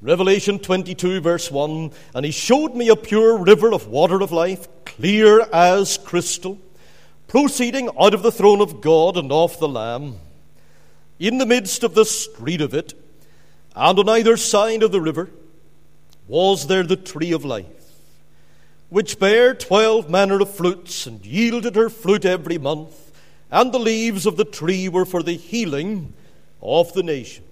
Revelation 22 verse 1, "And he showed me a pure river of water of life, clear as crystal, proceeding out of the throne of God and of the Lamb. In the midst of the street of it, and on either side of the river, was there the tree of life, which bare 12 manner of fruits, and yielded her fruit every month, and the leaves of the tree were for the healing of the nations.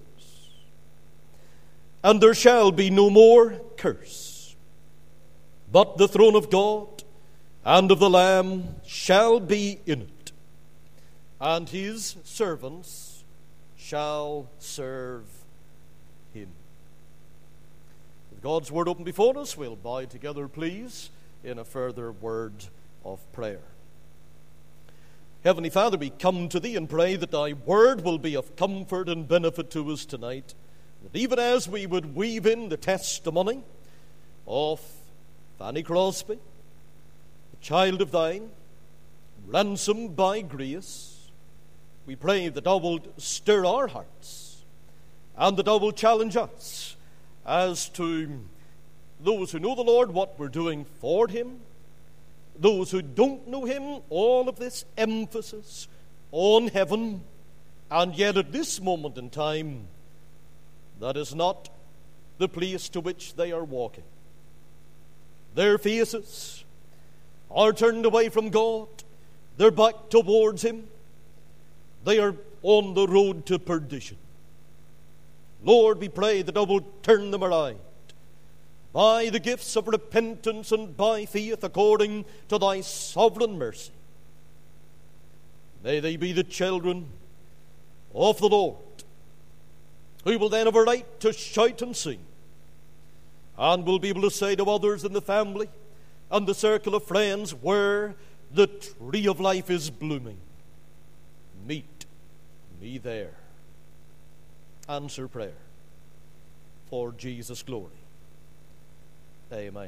And there shall be no more curse, but the throne of God and of the Lamb shall be in it, and his servants shall serve him." With God's word open before us, we'll bow together, please, in a further word of prayer. Heavenly Father, we come to thee and pray that thy word will be of comfort and benefit to us tonight, that even as we would weave in the testimony of Fanny Crosby, a child of thine, ransomed by grace, we pray that thou wilt stir our hearts and that thou wilt challenge us as to those who know the Lord, what we're doing for him, those who don't know him, all of this emphasis on heaven, and yet at this moment in time, that is not the place to which they are walking. Their faces are turned away from God. They're back towards him. They are on the road to perdition. Lord, we pray that thou wilt turn them around by the gifts of repentance and by faith according to thy sovereign mercy. May they be the children of the Lord, who will then have a right to shout and sing, and will be able to say to others in the family and the circle of friends where the tree of life is blooming, "Meet me there." Answer prayer for Jesus' glory. Amen.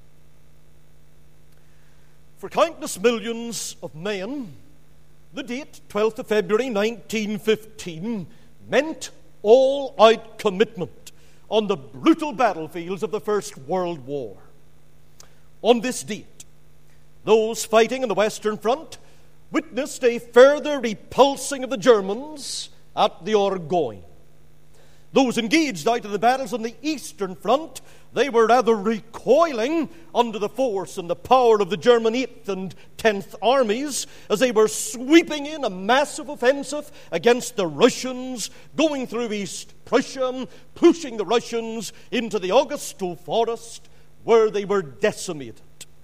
For countless millions of men, the date 12th of February 1915 meant all-out commitment on the brutal battlefields of the First World War. On this date, those fighting on the Western Front witnessed a further repulsing of the Germans at the Argonne. Those engaged out in the battles on the Eastern Front, they were rather recoiling under the force and the power of the German 8th and 10th armies as they were sweeping in a massive offensive against the Russians, going through East Prussia, pushing the Russians into the Augusto forest, where they were decimated.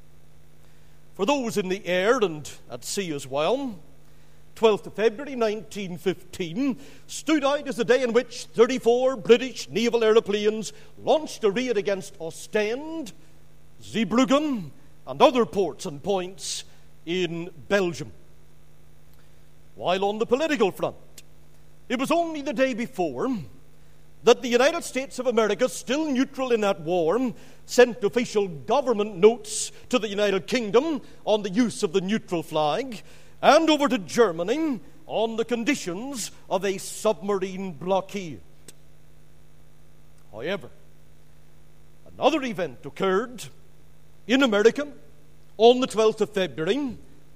For those in the air and at sea as well, 12th of February 1915 stood out as the day in which 34 British naval aeroplanes launched a raid against Ostend, Zeebrugge, and other ports and points in Belgium. While on the political front, it was only the day before that the United States of America, still neutral in that war, sent official government notes to the United Kingdom on the use of the neutral flag, and over to Germany on the conditions of a submarine blockade. However, another event occurred in America on the 12th of February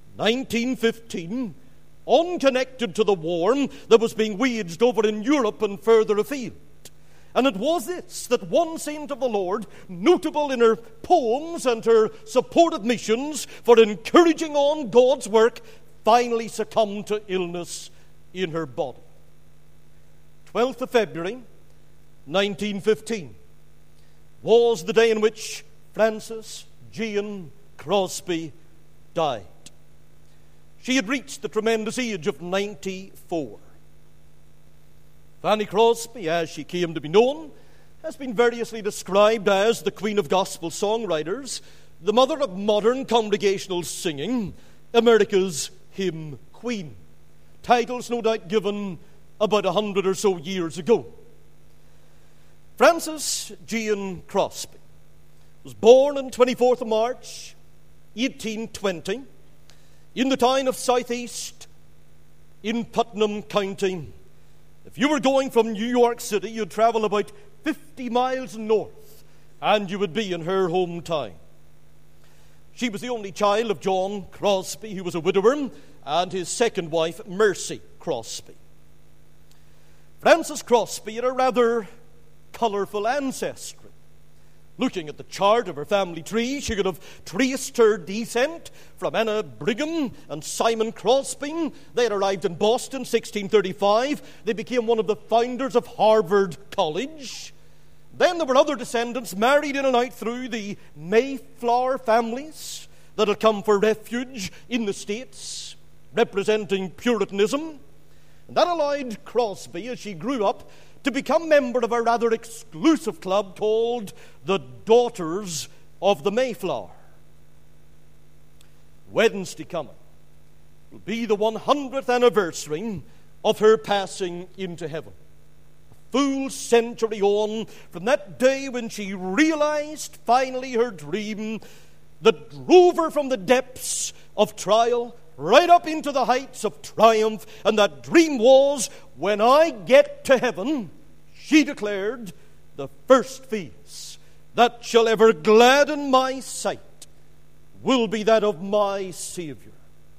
1915, unconnected to the war that was being waged over in Europe and further afield. And it was this, that one saint of the Lord, notable in her poems and her supportive missions for encouraging on God's work, finally succumbed to illness in her body. 12th of February 1915 was the day in which Frances Jane Crosby died. She had reached the tremendous age of 94. Fanny Crosby, as she came to be known, has been variously described as the Queen of Gospel Songwriters, the mother of modern congregational singing, America's Hymn Queen. Titles no doubt given about 100 or so years ago. Frances Jane Crosby was born on 24th of March 1820 in the town of Southeast in Putnam County. If you were going from New York City, you'd travel about 50 miles north, and you would be in her hometown. She was the only child of John Crosby, who was a widower, and his second wife, Mercy Crosby. Frances Crosby had a rather colourful ancestry. Looking at the chart of her family tree, she could have traced her descent from Anna Brigham and Simon Crosby. They had arrived in Boston in 1635. They became one of the founders of Harvard College. Then there were other descendants married in and out through the Mayflower families that had come for refuge in the States, representing Puritanism. And that allowed Crosby, as she grew up, to become member of a rather exclusive club called the Daughters of the Mayflower. Wednesday coming will be the 100th anniversary of her passing into heaven. A full century on from that day when she realized finally her dream that drove her from the depths of trial right up into the heights of triumph. And that dream was, when I get to heaven, she declared, the first face that shall ever gladden my sight will be that of my Savior.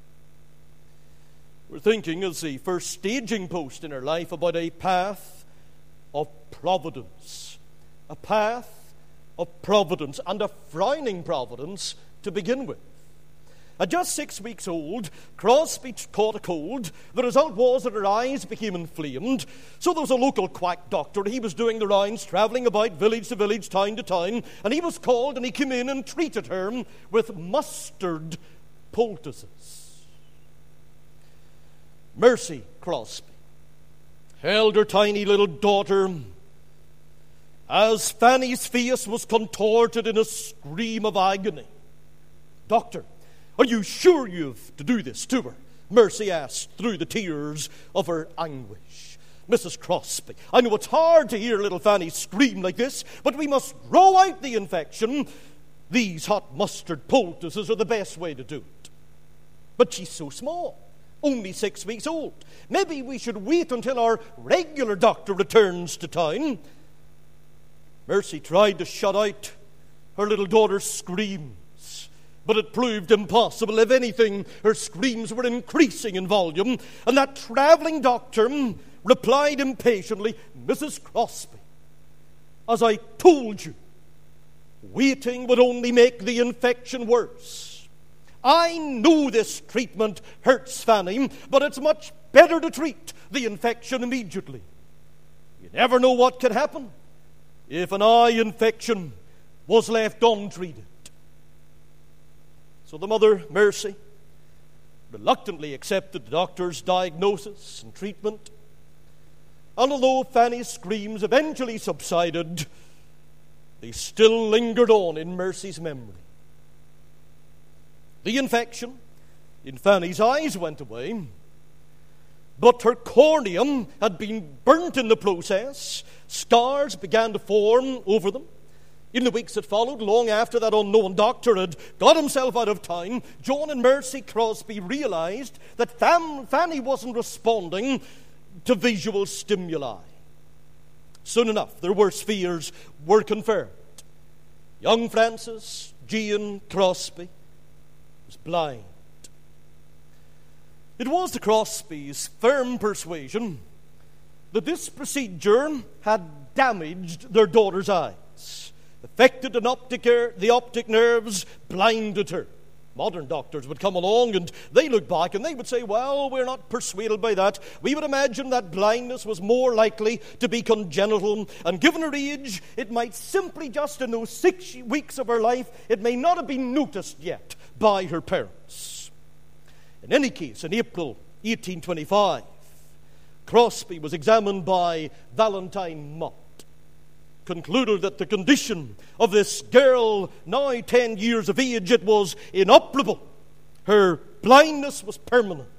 We're thinking as the first staging post in her life about a path of providence. A path of providence, and a frowning providence to begin with. At just 6 weeks old, Crosby caught a cold. The result was that her eyes became inflamed. So there was a local quack doctor. He was doing the rounds, travelling about village to village, town to town, and he was called, and he came in and treated her with mustard poultices. Mercy Crosby held her tiny little daughter as Fanny's face was contorted in a scream of agony. "Doctor, are you sure you've to do this to her?" Mercy asked through the tears of her anguish. "Mrs. Crosby, I know it's hard to hear little Fanny scream like this, but we must draw out the infection. These hot mustard poultices are the best way to do it." "But she's so small, only 6 weeks old. Maybe we should wait until our regular doctor returns to town." Mercy tried to shut out her little daughter's screams, but it proved impossible. If anything, her screams were increasing in volume, and that travelling doctor replied impatiently, "Mrs. Crosby, as I told you, waiting would only make the infection worse. I know this treatment hurts Fanny, but it's much better to treat the infection immediately. You never know what could happen if an eye infection was left untreated." So the mother, Mercy, reluctantly accepted the doctor's diagnosis and treatment. And although Fanny's screams eventually subsided, they still lingered on in Mercy's memory. The infection in Fanny's eyes went away, but her cornea had been burnt in the process. Scars began to form over them. In the weeks that followed, long after that unknown doctor had got himself out of town, John and Mercy Crosby realized that Fanny wasn't responding to visual stimuli. Soon enough, their worst fears were confirmed. Young Frances Jane Crosby was blind. It was the Crosbys' firm persuasion that this procedure had damaged their daughter's eyes, affected the optic nerves, blinded her. Modern doctors would come along and they look back and they would say, "Well, we're not persuaded by that. We would imagine that blindness was more likely to be congenital, and given her age, it might simply just in those 6 weeks of her life, it may not have been noticed yet by her parents." In any case, in April 1825, Crosby was examined by Valentine Mott, concluded that the condition of this girl, now 10 years of age, it was inoperable. Her blindness was permanent.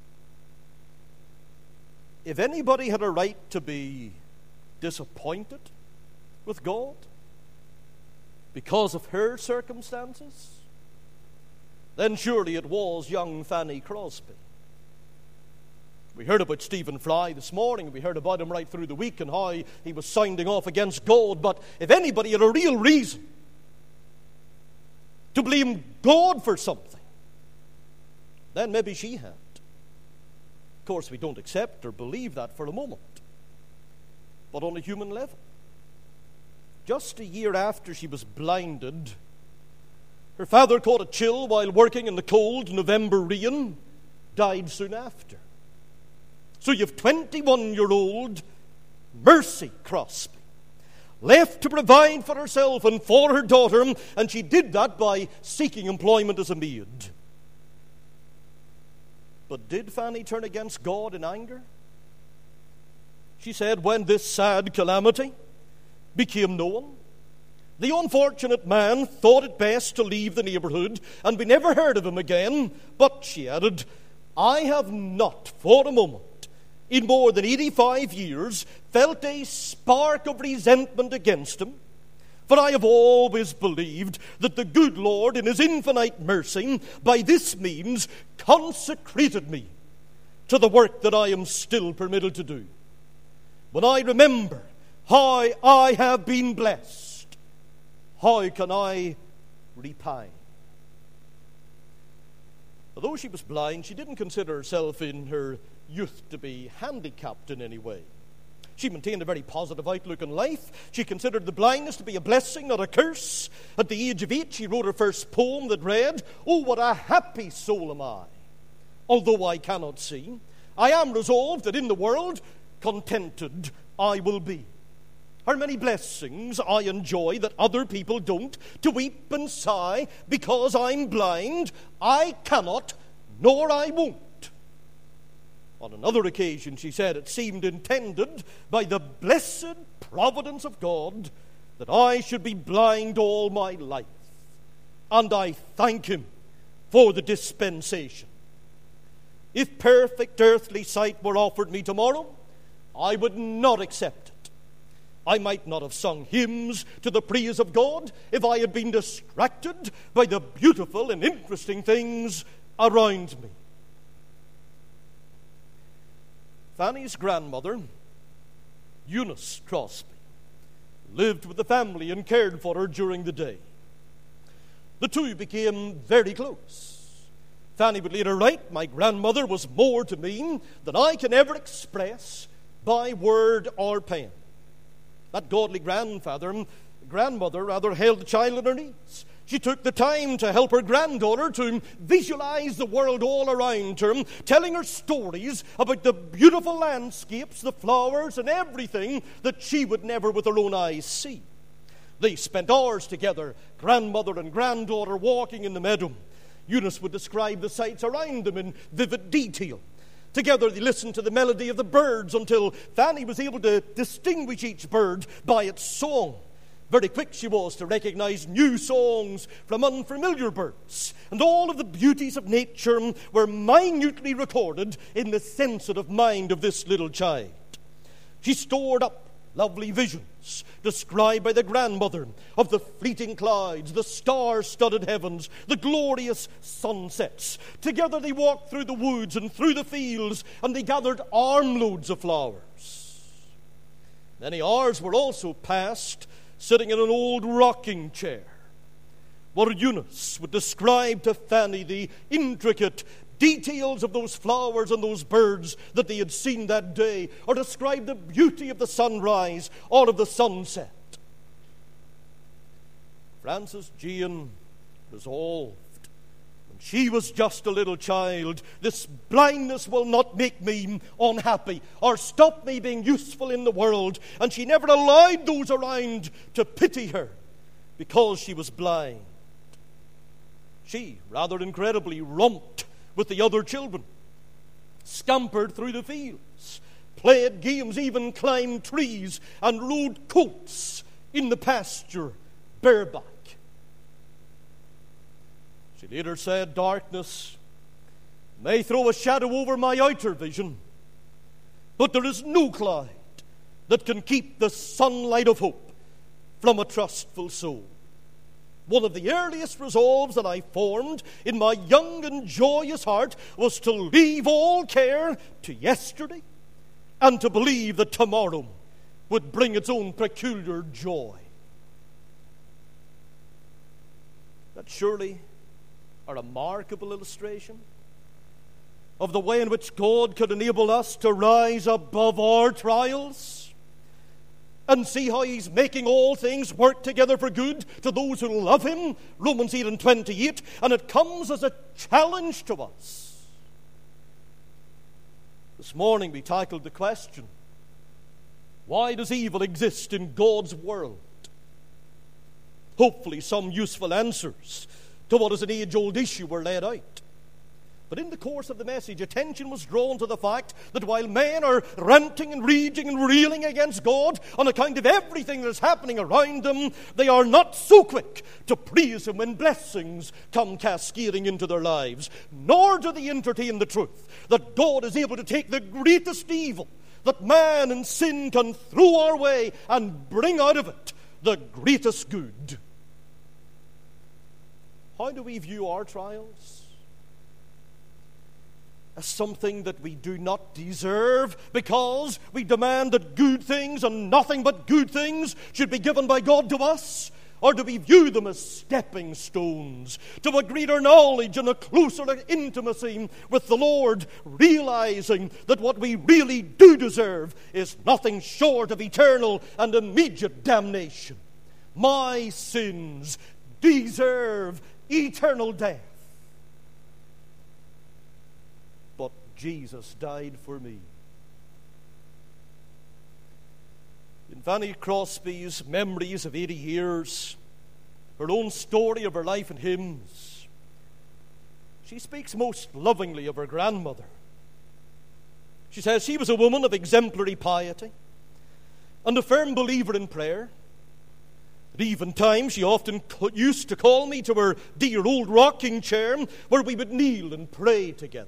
If anybody had a right to be disappointed with God because of her circumstances, then surely it was young Fanny Crosby. We heard about Stephen Fry this morning. We heard about him right through the week and how he was sounding off against God. But if anybody had a real reason to blame God for something, then maybe she had. Of course, we don't accept or believe that for a moment. But on a human level, just a year after she was blinded, her father caught a chill while working in the cold November rain, died soon after. So you have 21-year-old Mercy Crosby, left to provide for herself and for her daughter, and she did that by seeking employment as a maid. But did Fanny turn against God in anger? She said, when this sad calamity became known, the unfortunate man thought it best to leave the neighborhood, and we never heard of him again. But, she added, I have not for a moment in more than 85 years felt a spark of resentment against him, for I have always believed that the good Lord in his infinite mercy by this means consecrated me to the work that I am still permitted to do. When I remember how I have been blessed, how can I repine? Although she was blind, she didn't consider herself in her youth to be handicapped in any way. She maintained a very positive outlook on life. She considered the blindness to be a blessing, not a curse. At the age of 8, she wrote her first poem that read, "Oh, what a happy soul am I, although I cannot see. I am resolved that in the world contented I will be. How many blessings I enjoy that other people don't, to weep and sigh because I'm blind. I cannot, nor I won't." On another occasion, she said, it seemed intended by the blessed providence of God that I should be blind all my life, and I thank him for the dispensation. If perfect earthly sight were offered me tomorrow, I would not accept it. I might not have sung hymns to the praise of God if I had been distracted by the beautiful and interesting things around me. Fanny's grandmother, Eunice Crosby, lived with the family and cared for her during the day. The two became very close. Fanny would later write, "My grandmother was more to me than I can ever express by word or pen." That godly grandmother held the child on her knees. She took the time to help her granddaughter to visualize the world all around her, telling her stories about the beautiful landscapes, the flowers, and everything that she would never with her own eyes see. They spent hours together, grandmother and granddaughter, walking in the meadow. Eunice would describe the sights around them in vivid detail. Together they listened to the melody of the birds until Fanny was able to distinguish each bird by its song. Very quick she was to recognize new songs from unfamiliar birds, and all of the beauties of nature were minutely recorded in the sensitive mind of this little child. She stored up lovely visions described by the grandmother of the fleeting clouds, the star-studded heavens, the glorious sunsets. Together they walked through the woods and through the fields, and they gathered armloads of flowers. Many hours were also passed sitting in an old rocking chair, where Eunice would describe to Fanny the intricate details of those flowers and those birds that they had seen that day, or describe the beauty of the sunrise or of the sunset. Frances Jane resolved, when she was just a little child, this blindness will not make me unhappy or stop me being useful in the world. And she never allowed those around to pity her because she was blind. She, rather incredibly, romped with the other children, scampered through the fields, played games, even climbed trees, and rode colts in the pasture bareback. She later said, "Darkness may throw a shadow over my outer vision, but there is no cloud that can keep the sunlight of hope from a trustful soul. one of the earliest resolves that I formed in my young and joyous heart was to leave all care to yesterday and to believe that tomorrow would bring its own peculiar joy. That's surely a remarkable illustration of the way in which God could enable us to rise above our trials and see how He's making all things work together for good to those who love Him, Romans 8:28, and it comes as a challenge to us. This morning we tackled the question, why does evil exist in God's world? Hopefully some useful answers to what is an age-old issue were laid out. But in the course of the message, attention was drawn to the fact that while men are ranting and raging and reeling against God on account of everything that is happening around them, they are not so quick to praise Him when blessings come cascading into their lives, nor do they entertain the truth that God is able to take the greatest evil that man and sin can throw our way and bring out of it the greatest good. How do we view our trials? As something that we do not deserve because we demand that good things and nothing but good things should be given by God to us? Or do we view them as stepping stones to a greater knowledge and a closer intimacy with the Lord, realizing that what we really do deserve is nothing short of eternal and immediate damnation? My sins deserve eternal death. But Jesus died for me. In Fanny Crosby's Memories of 80 Years, her own story of her life and hymns, she speaks most lovingly of her grandmother. She says she was a woman of exemplary piety and a firm believer in prayer. At eventide, she often used to call me to her dear old rocking chair where we would kneel and pray together.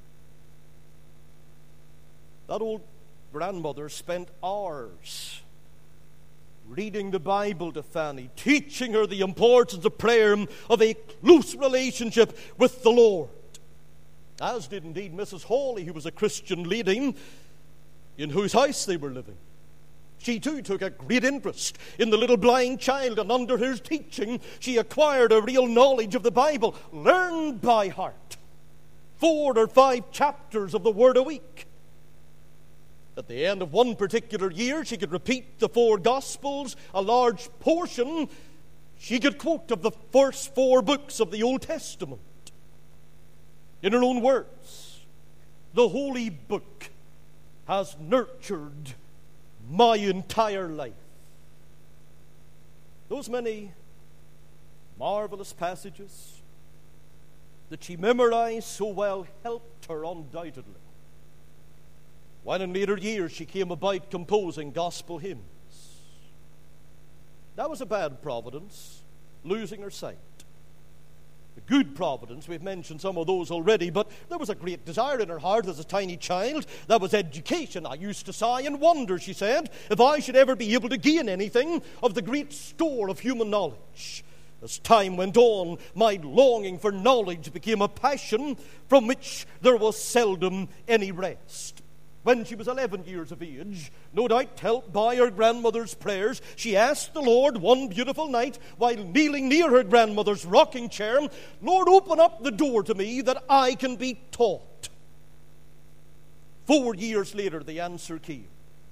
That old grandmother spent hours reading the Bible to Fanny, teaching her the importance of prayer, of a close relationship with the Lord. As did indeed Mrs. Hawley, who was a Christian lady in whose house they were living. She too took a great interest in the little blind child, and under his teaching she acquired a real knowledge of the Bible, learned by heart 4 or 5 chapters of the Word a week. At the end of one particular year, she could repeat the 4 Gospels, a large portion she could quote of the first 4 books of the Old Testament. In her own words, the Holy Book has nurtured my entire life. Those many marvelous passages that she memorized so well helped her undoubtedly when in later years she came about composing gospel hymns. That was a bad providence, losing her sight. The good providence, we've mentioned some of those already, but there was a great desire in her heart as a tiny child. That was education. I used to sigh and wonder, she said, if I should ever be able to gain anything of the great store of human knowledge. As time went on, my longing for knowledge became a passion from which there was seldom any rest. When she was 11 years of age, no doubt helped by her grandmother's prayers, she asked the Lord one beautiful night while kneeling near her grandmother's rocking chair, "Lord, open up the door to me that I can be taught." 4 years later, the answer came.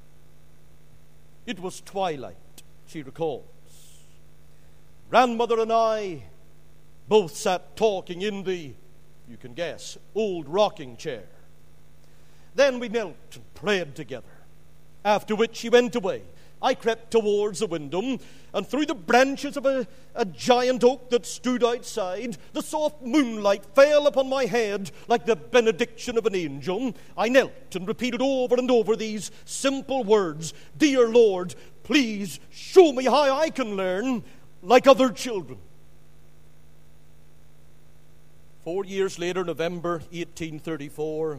It was twilight, she recalls. Grandmother and I both sat talking in the, you can guess, old rocking chair. Then we knelt and prayed together, after which she went away. I crept towards the window, and through the branches of a giant oak that stood outside, the soft moonlight fell upon my head like the benediction of an angel. I knelt and repeated over and over these simple words: "Dear Lord, please show me how I can learn like other children." 4 years later, November 1834,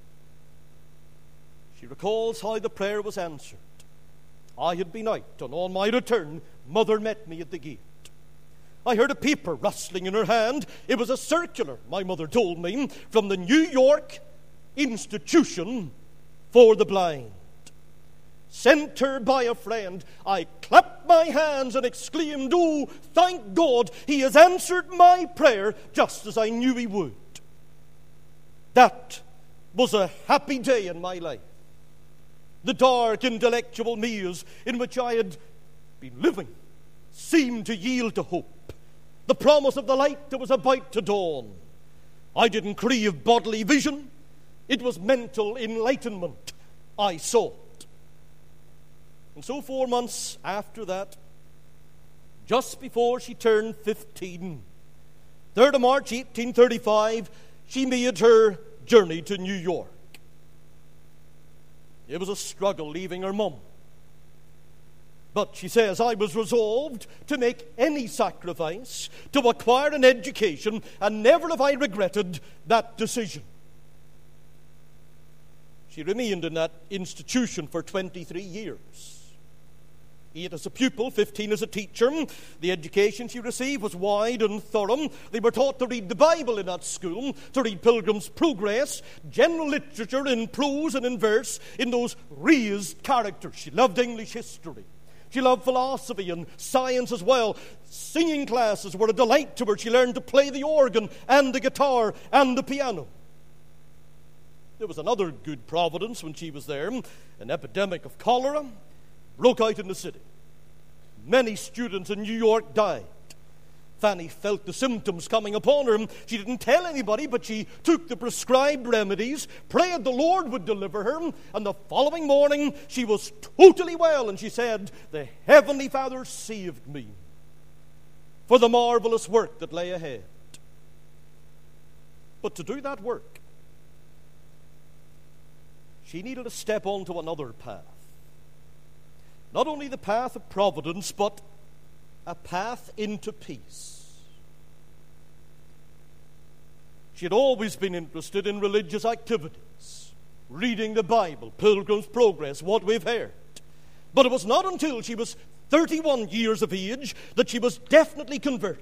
she recalls how the prayer was answered. I had been out, and on my return, Mother met me at the gate. I heard a paper rustling in her hand. It was a circular, my mother told me, from the New York Institution for the Blind. Sent her by a friend. I clapped my hands and exclaimed, "Oh, thank God, he has answered my prayer just as I knew he would." That was a happy day in my life. The dark intellectual maze in which I had been living seemed to yield to hope. The promise of the light that was about to dawn. I didn't crave bodily vision. It was mental enlightenment I sought. And so 4 months after that, just before she turned 15, 3rd of March 1835, she made her journey to New York. It was a struggle leaving her mum. But she says, I was resolved to make any sacrifice to acquire an education, and never have I regretted that decision. She remained in that institution for 23 years. 8 as a pupil, 15 as a teacher. The education she received was wide and thorough. They were taught to read the Bible in that school, to read Pilgrim's Progress, general literature in prose and in verse, in those raised characters. She loved English history. She loved philosophy and science as well. Singing classes were a delight to her. She learned to play the organ and the guitar and the piano. There was another good providence when she was there. An epidemic of cholera broke out in the city. Many students in New York died. Fanny felt the symptoms coming upon her. She didn't tell anybody, but she took the prescribed remedies, prayed the Lord would deliver her, and the following morning she was totally well, and she said, "The Heavenly Father saved me for the marvelous work that lay ahead." But to do that work, she needed to step onto another path. Not only the path of providence, but a path into peace. She had always been interested in religious activities, reading the Bible, Pilgrim's Progress, what we've heard. But it was not until she was 31 years of age that she was definitely converted.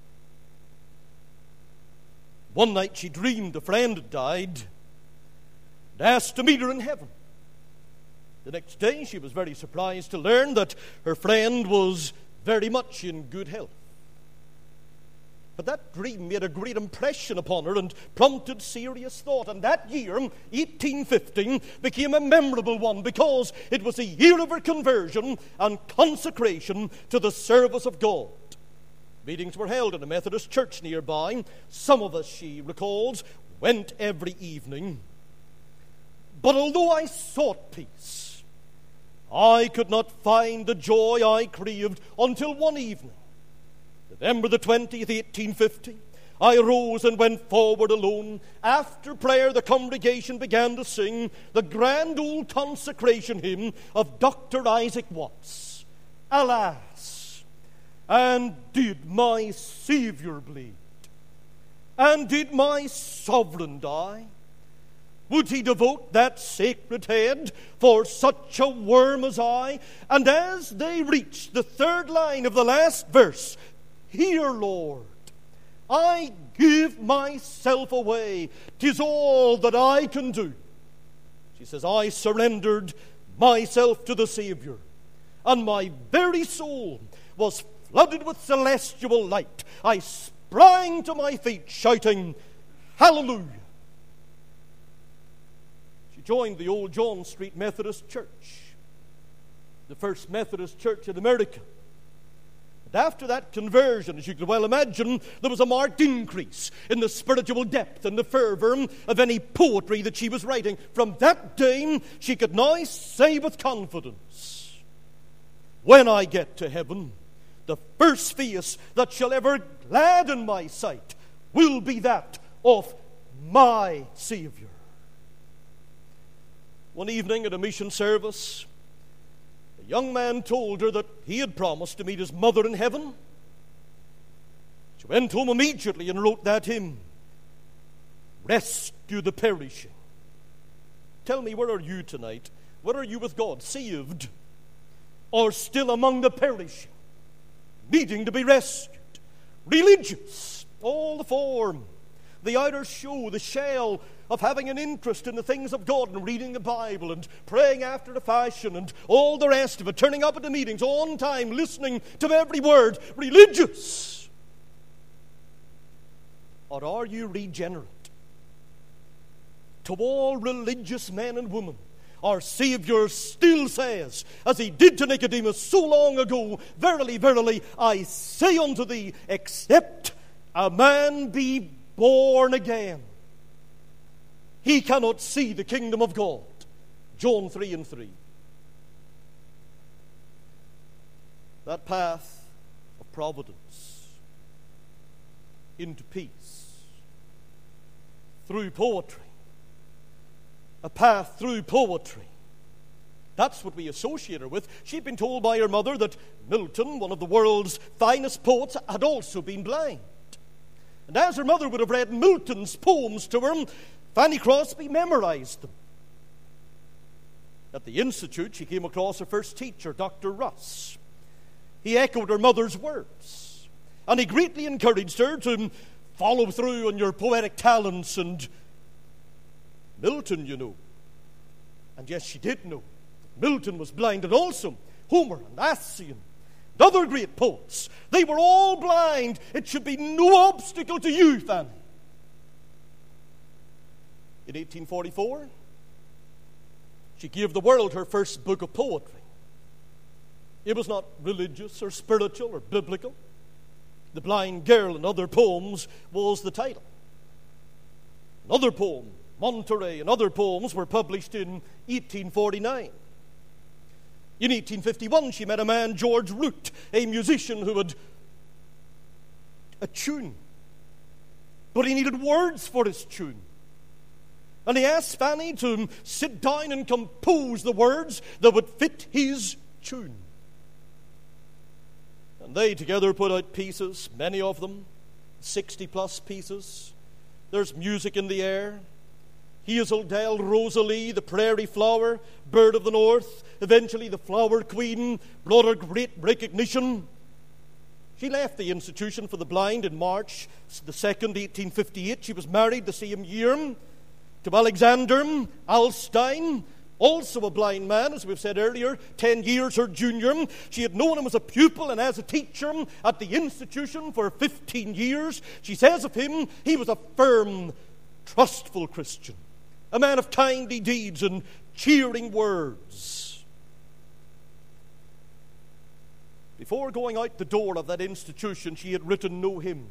One night she dreamed a friend had died and asked to meet her in heaven. The next day she was very surprised to learn that her friend was very much in good health. But that dream made a great impression upon her and prompted serious thought. And that year, 1815, became a memorable one because it was the year of her conversion and consecration to the service of God. Meetings were held in a Methodist church nearby. Some of us, she recalls, went every evening. But although I sought peace, I could not find the joy I craved until one evening, November the 20th, 1850, I arose and went forward alone. After prayer, the congregation began to sing the grand old consecration hymn of Dr. Isaac Watts. Alas, and did my Savior bleed? And did my Sovereign die? Would he devote that sacred head for such a worm as I? And as they reached the 3rd line of the last verse, "Hear, Lord, I give myself away. 'Tis all that I can do." She says, I surrendered myself to the Savior, and my very soul was flooded with celestial light. I sprang to my feet, shouting, "Hallelujah!" Joined the old John Street Methodist Church, the first Methodist church in America. And after that conversion, as you can well imagine, there was a marked increase in the spiritual depth and the fervor of any poetry that she was writing. From that day, she could now say with confidence, "When I get to heaven, the first face that shall ever gladden my sight will be that of my Savior." One evening at a mission service, a young man told her that he had promised to meet his mother in heaven. She went home immediately and wrote that hymn, "Rescue the Perishing." Tell me, where are you tonight? Where are you with God? Saved or still among the perishing, needing to be rescued? religious, all the form, the outer show, the shell of having an interest in the things of God and reading the Bible and praying after the fashion and all the rest of it, turning up at the meetings on time, listening to every word, religious? Or are you regenerate? To all religious men and women, our Savior still says, as he did to Nicodemus so long ago, verily, verily, I say unto thee, except a man be born again, he cannot see the kingdom of God. John 3:3. That path of providence into peace through poetry, a path through poetry. That's what we associate her with. She'd been told by her mother that Milton, one of the world's finest poets, had also been blind. And as her mother would have read Milton's poems to her, Fanny Crosby memorized them. At the Institute, she came across her first teacher, Dr. Russ. He echoed her mother's words, and he greatly encouraged her to follow through on your poetic talents. And Milton, you know, and yes, she did know, Milton was blind, and also Homer and Ossian and other great poets. They were all blind. It should be no obstacle to you, Fanny. In 1844, she gave the world her first book of poetry. It was not religious or spiritual or biblical. The Blind Girl and Other Poems was the title. Another poem, Monterey, and other poems were published in 1849. In 1851, she met a man, George Root, a musician who had a tune, but he needed words for his tune. And he asked Fanny to sit down and compose the words that would fit his tune. And they together put out pieces, many of them, 60-plus pieces. There's Music in the Air, Hazel Dell, Rosalie, The Prairie Flower, Bird of the North. Eventually, The Flower Queen brought her great recognition. She left the Institution for the Blind in March the 2nd, 1858. She was married the same year to Alexander Alstein, also a blind man, as we've said earlier, 10 years her junior. She had known him as a pupil and as a teacher at the institution for 15 years. She says of him, he was a firm, trustful Christian, a man of kindly deeds and cheering words. Before going out the door of that institution, she had written no hymns.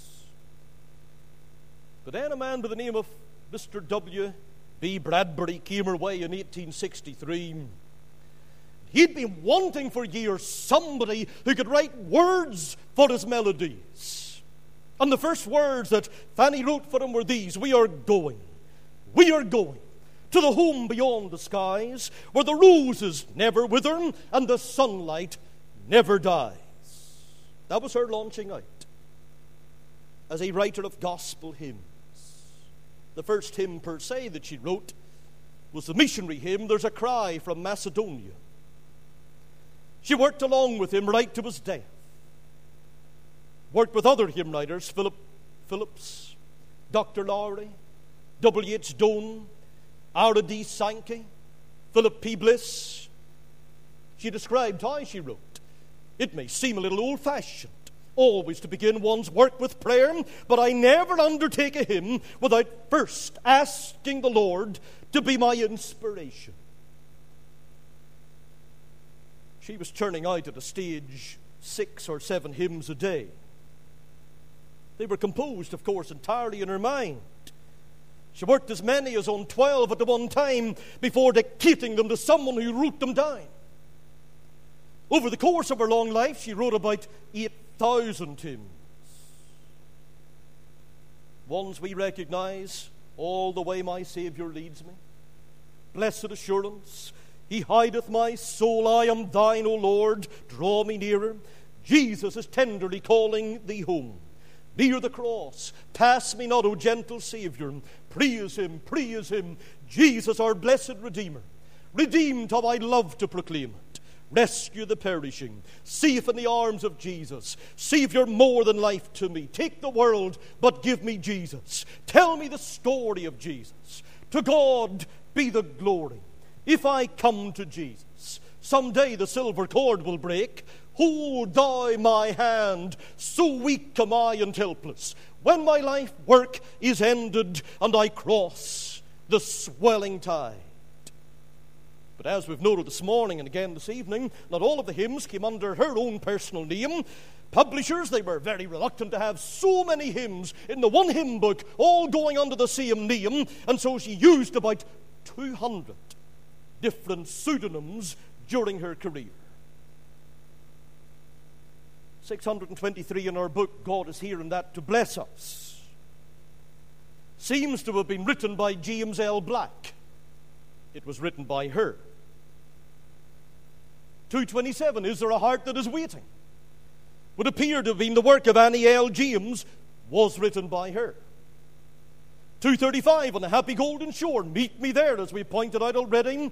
But then a man by the name of Mr. W. B. Bradbury came her way in 1863. He'd been wanting for years somebody who could write words for his melodies. And the first words that Fanny wrote for him were these: we are going to the home beyond the skies, where the roses never wither and the sunlight never dies. That was her launching out as a writer of gospel hymns. The first hymn per se that she wrote was the missionary hymn, There's a Cry from Macedonia. She worked along with him right to his death. Worked with other hymn writers, Philip Phillips, Dr. Lowry, W.H. Doane, Ara D. Sankey, Philip P. Bliss. She described how she wrote. It may seem a little old-fashioned, always to begin one's work with prayer, but I never undertake a hymn without first asking the Lord to be my inspiration. She was turning out at a stage 6 or 7 hymns a day. They were composed, of course, entirely in her mind. She worked as many as on 12 at the one time before dictating them to someone who wrote them down. Over the course of her long life, she wrote about 8,000 hymns. Ones we recognize, All the Way My Savior Leads Me, Blessed Assurance, He hideth my soul, I am thine, O Lord, draw me nearer. Jesus is tenderly calling thee home. Near the cross, pass me not, O gentle Savior. Praise Him, Jesus, our blessed Redeemer. Redeemed, how I love to proclaim it. Rescue the perishing. Safe in the arms of Jesus. Savior, more than life to me. Take the world, but give me Jesus. Tell me the story of Jesus. To God be the glory. If I come to Jesus, someday the silver cord will break. Hold thou my hand, so weak am I and helpless. When my life work is ended and I cross the swelling tide. But as we've noted this morning and again this evening, not all of the hymns came under her own personal name. Publishers, they were very reluctant to have so many hymns in the one hymn book, all going under the same name, and so she used about 200 different pseudonyms during her career. 623 in our book, God is Here and That to Bless Us, seems to have been written by James L. Black. It was written by her. 227, Is There a Heart That Is Waiting? Would appear to have been the work of Annie L. James, was written by her. 235, On the Happy Golden Shore, Meet Me There, as we pointed out already.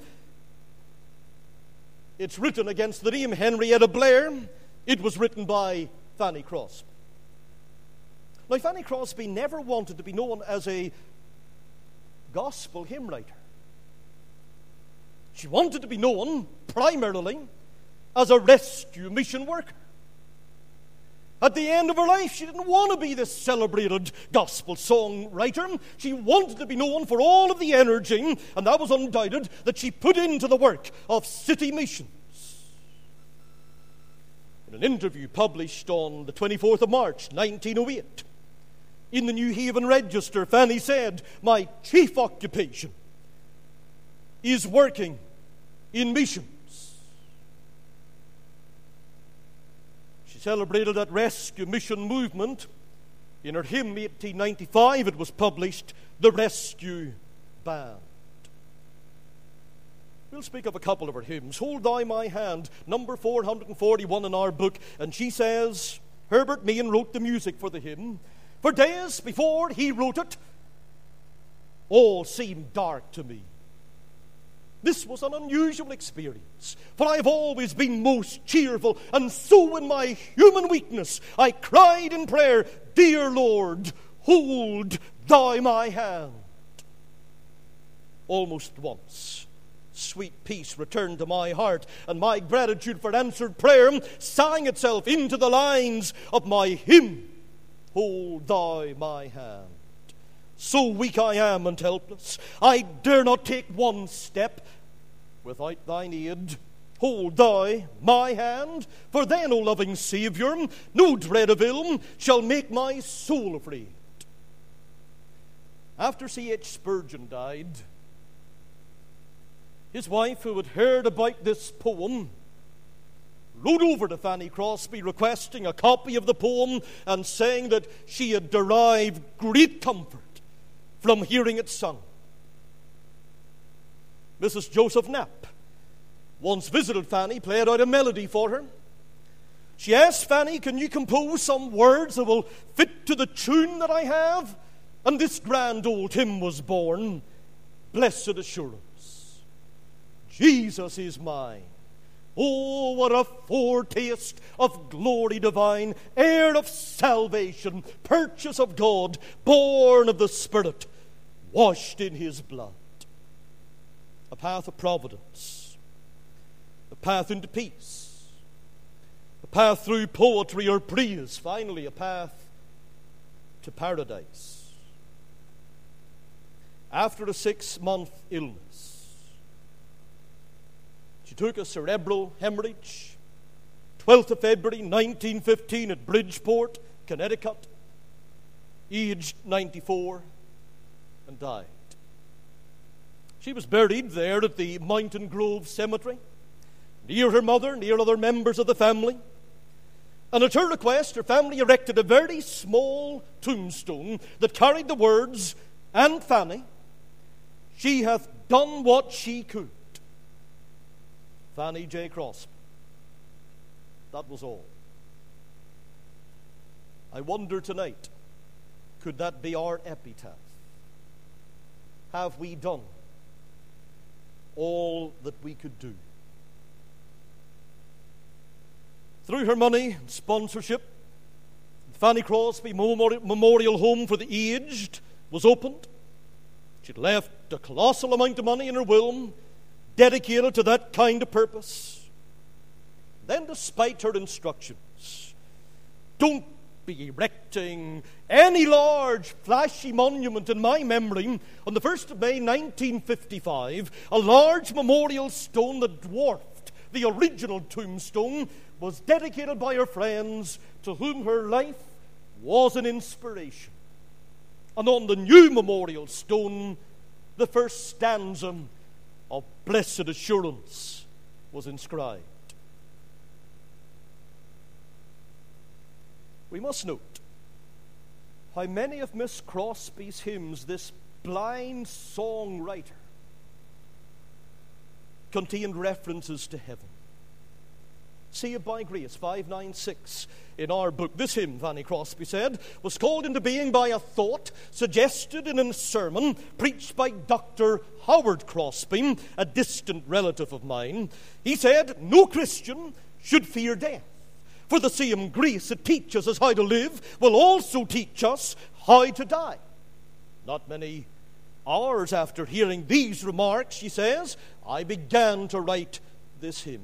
It's written against the name Henrietta Blair. It was written by Fanny Crosby. Now, Fanny Crosby never wanted to be known as a gospel hymn writer. She wanted to be known primarily as a rescue mission worker. At the end of her life, she didn't want to be this celebrated gospel songwriter. She wanted to be known for all of the energy, and that was undoubted, that she put into the work of city missions. In an interview published on the 24th of March, 1908, in the New Haven Register, Fanny said, "My chief occupation is working in missions." She celebrated that rescue mission movement. In her hymn, 1895, it was published, The Rescue Band. We'll speak of a couple of her hymns. Hold Thou My Hand, number 441 in our book. And she says, Herbert Meehan wrote the music for the hymn. For days before he wrote it, all seemed dark to me. This was an unusual experience, for I have always been most cheerful, and so in my human weakness I cried in prayer, Dear Lord, hold Thou my hand. Almost once, sweet peace returned to my heart, and my gratitude for answered prayer sang itself into the lines of my hymn, Hold Thou my hand. So weak I am and helpless, I dare not take one step without Thine aid. Hold Thou my hand, for then, O loving Saviour, no dread of ill shall make my soul afraid. After C.H. Spurgeon died, his wife, who had heard about this poem, wrote over to Fanny Crosby requesting a copy of the poem and saying that she had derived great comfort from hearing it sung. Mrs. Joseph Knapp once visited Fanny, played out a melody for her. She asked Fanny, can you compose some words that will fit to the tune that I have? And this grand old hymn was born, Blessed Assurance, Jesus is mine. Oh, what a foretaste of glory divine, heir of salvation, purchase of God, born of the Spirit, washed in His blood. A path of providence, a path into peace, a path through poetry or praise, finally a path to paradise. After a 6-month illness, she took a cerebral hemorrhage, 12th of February 1915 at Bridgeport, Connecticut, aged 94, and died. She was buried there at the Mountain Grove Cemetery, near her mother, near other members of the family. And at her request, her family erected a very small tombstone that carried the words, And Fanny, she hath done what she could. Fanny J. Crosby. That was all. I wonder tonight, could that be our epitaph? Have we done all that we could do? Through her money and sponsorship, Fanny Crosby Memorial Home for the Aged was opened. She'd left a colossal amount of money in her will dedicated to that kind of purpose. Then, despite her instructions, don't be erecting any large, flashy monument in my memory. On the 1st of May, 1955, a large memorial stone that dwarfed the original tombstone was dedicated by her friends to whom her life was an inspiration. And on the new memorial stone, the first stanza of Blessed Assurance was inscribed. We must note how many of Miss Crosby's hymns this blind songwriter contained references to heaven. Saved by Grace, 596 in our book. This hymn, Fanny Crosby said, was called into being by a thought suggested in a sermon preached by Dr. Howard Crosby, a distant relative of mine. He said, "No Christian should fear death, for the same grace that teaches us how to live will also teach us how to die." Not many hours after hearing these remarks, she says, I began to write this hymn.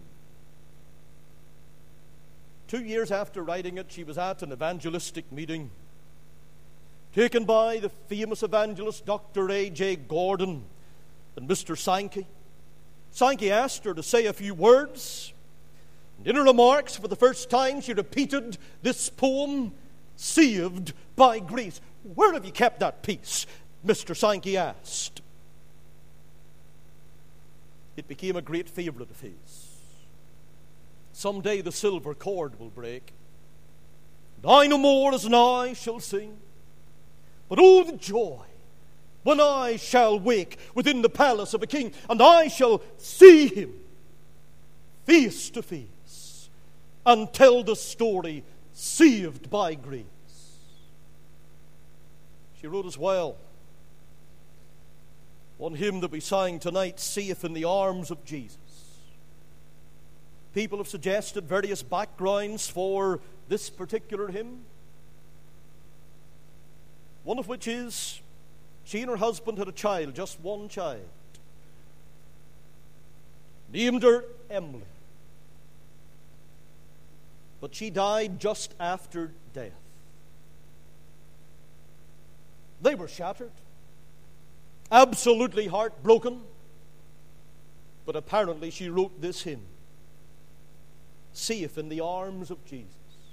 2 years after writing it, she was at an evangelistic meeting taken by the famous evangelist Dr. A.J. Gordon and Mr. Sankey. Sankey asked her to say a few words. And in her remarks, for the first time, she repeated this poem, Saved by Grace. "Where have you kept that piece?" Mr. Sankey asked. It became a great favorite of his. Someday the silver cord will break, and I no more as now shall sing. But oh, the joy when I shall wake within the palace of a king, and I shall see him face to face and tell the story, saved by grace. She wrote as well one hymn that we sang tonight, Safe in the Arms of Jesus. People have suggested various backgrounds for this particular hymn, one of which is she and her husband had a child, just one child, named her Emily. But she died just after death. They were shattered, absolutely heartbroken. But apparently she wrote this hymn, safe in the arms of Jesus.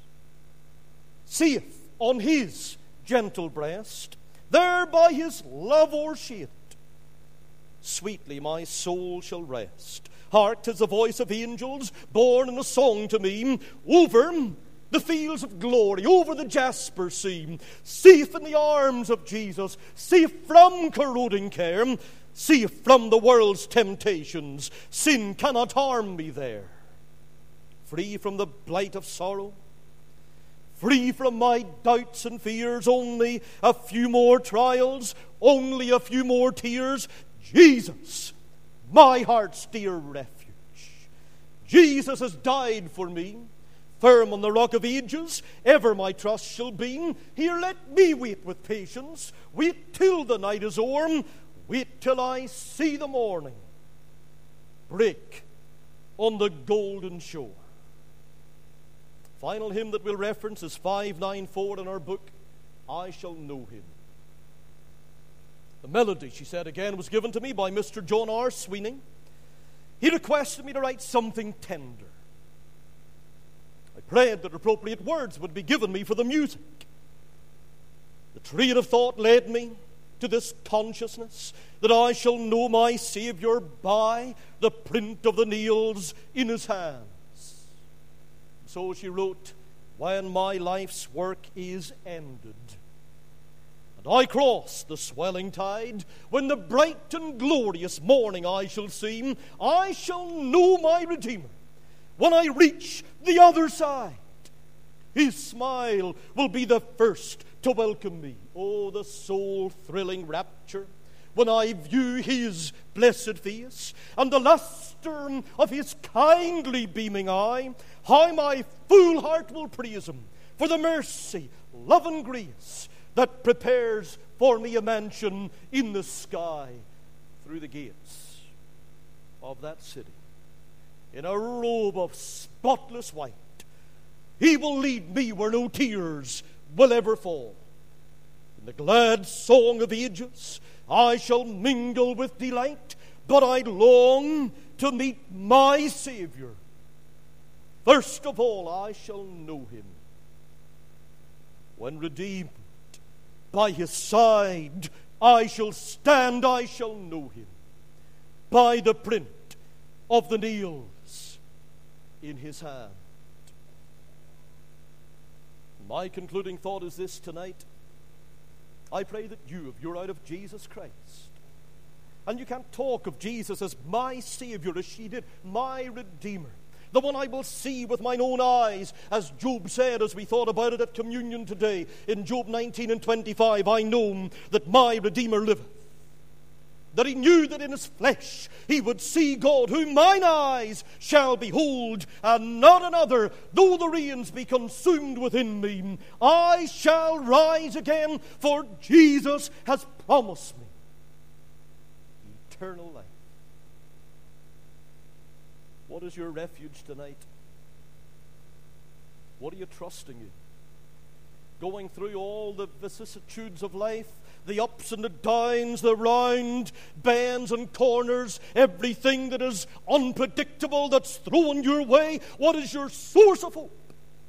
Safe on his gentle breast, there by his love o'ershaded, sweetly my soul shall rest. Hark, 'tis the voice of angels born in a song to me, over the fields of glory, over the jasper sea. Safe in the arms of Jesus, safe from corroding care, safe from the world's temptations, sin cannot harm me there. Free from the blight of sorrow, free from my doubts and fears, only a few more trials, only a few more tears. Jesus, my heart's dear refuge. Jesus has died for me. Firm on the rock of ages, ever my trust shall be. Here let me wait with patience, wait till the night is o'er, wait till I see the morning break on the golden shore. Final hymn that we'll reference is 594 in our book, I Shall Know Him. The melody, she said again, was given to me by Mr. John R. Sweeney. He requested me to write something tender. I prayed that appropriate words would be given me for the music. The train of thought led me to this consciousness that I shall know my Savior by the print of the nails in his hands. So she wrote, when my life's work is ended, and I cross the swelling tide, when the bright and glorious morning I shall see, I shall know my Redeemer. When I reach the other side, his smile will be the first to welcome me. Oh, the soul-thrilling rapture when I view his blessed face, and the lustre of his kindly beaming eye, how my full heart will praise him for the mercy, love, and grace that prepares for me a mansion in the sky through the gates of that city. In a robe of spotless white, he will lead me where no tears will ever fall. In the glad song of ages, I shall mingle with delight, but I long to meet my Savior. First of all, I shall know him. When redeemed by his side, I shall stand, I shall know him by the print of the nails in his hand. My concluding thought is this tonight. I pray that you, if you're out of Jesus Christ, and you can't talk of Jesus as my Savior, as she did, my Redeemer, the one I will see with mine own eyes, as Job said as we thought about it at communion today, in Job 19 and 25, I know that my Redeemer liveth, that he knew that in his flesh he would see God, whom mine eyes shall behold, and not another. Though the rains be consumed within me, I shall rise again, for Jesus has promised me eternal life. What is your refuge tonight? What are you trusting in? Going through all the vicissitudes of life, the ups and the downs, the round bends and corners, everything that is unpredictable that's thrown your way, what is your source of hope?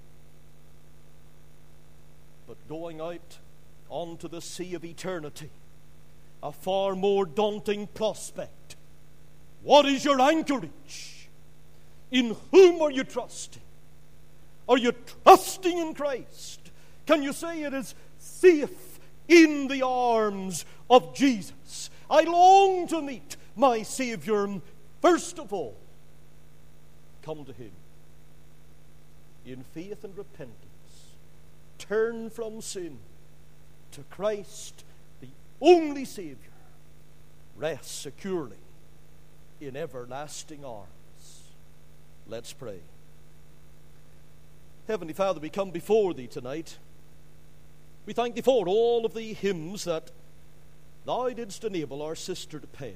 But going out onto the sea of eternity, a far more daunting prospect. What is your anchorage? In whom are you trusting? Are you trusting in Christ? Can you say it is safe in the arms of Jesus? I long to meet my Savior. First of all, come to him in faith and repentance. Turn from sin to Christ, the only Savior. Rest securely in everlasting arms. Let's pray. Heavenly Father, we come before thee tonight. We thank thee for all of the hymns that thou didst enable our sister to pen.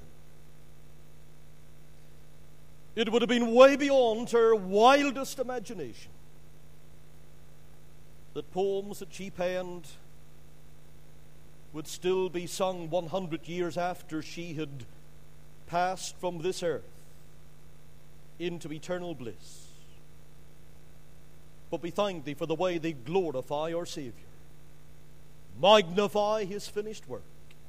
It would have been way beyond her wildest imagination that poems that she penned would still be sung 100 years after she had passed from this earth into eternal bliss. But we thank thee for the way they glorify our Savior, magnify his finished work,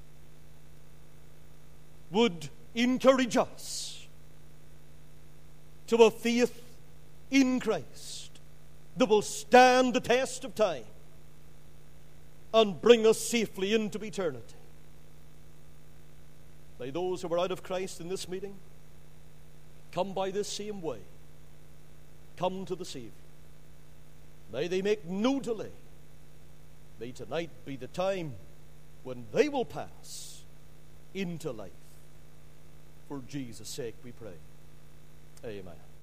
would encourage us to a faith in Christ that will stand the test of time and bring us safely into eternity. May those who are out of Christ in this meeting come by this same way. Come to the Savior. May they make no delay. May tonight be the time when they will pass into life. For Jesus' sake we pray. Amen.